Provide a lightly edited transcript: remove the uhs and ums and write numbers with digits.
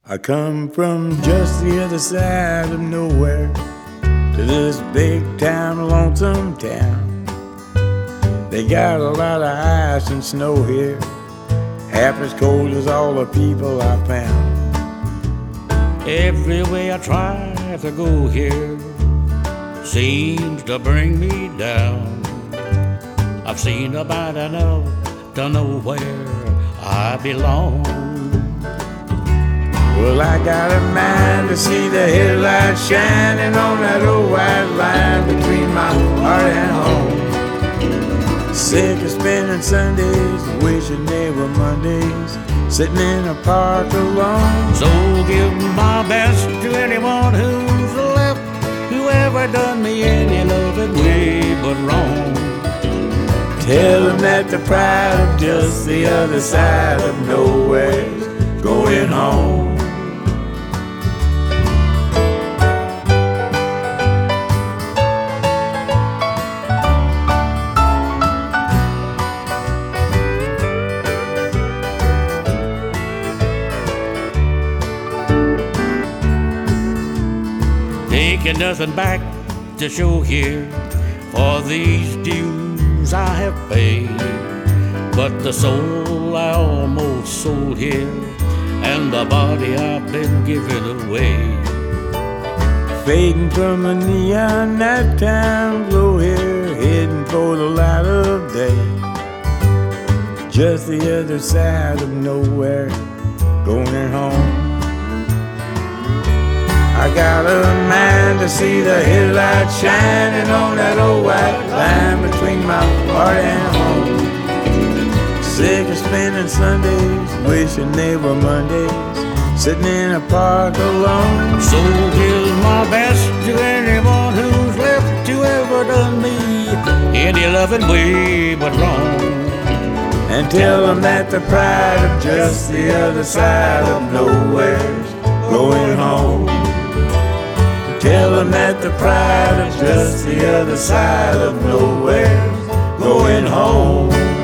I come from just the other side of nowhere to this big town, lonesome town. They got a lot of ice and snow here, half as cold as all the people I found. Every way I try to go here seems to bring me down. I've seen about enough to know where I belong. Well, I got a mind to see the headlights shining on that old white line between my heart and home. Sick of spending Sundays, wishing they were Mondays, sitting in a park alone. So give my best to anyone who's left, whoever done me any loving way but wrong. Tell them that the pride of just the other side of nowhere's going home. Taking nothing back to show here for these dues I have paid, but the soul I almost sold here and the body I've been giving away. Fading from the neon nighttime glow here, heading for the light of day. Just the other side of nowhere, going home. I got a mind to see the headlights shining on that old white line between my heart and home. Sick of spending Sundays, wishing they were Mondays, sitting in a park alone. So give my best to anyone who's left, to ever done me any loving way but wrong. And tell them that the pride of just the other side of nowhere's going home. Tell them that the pride of just the other side of nowhere's going home.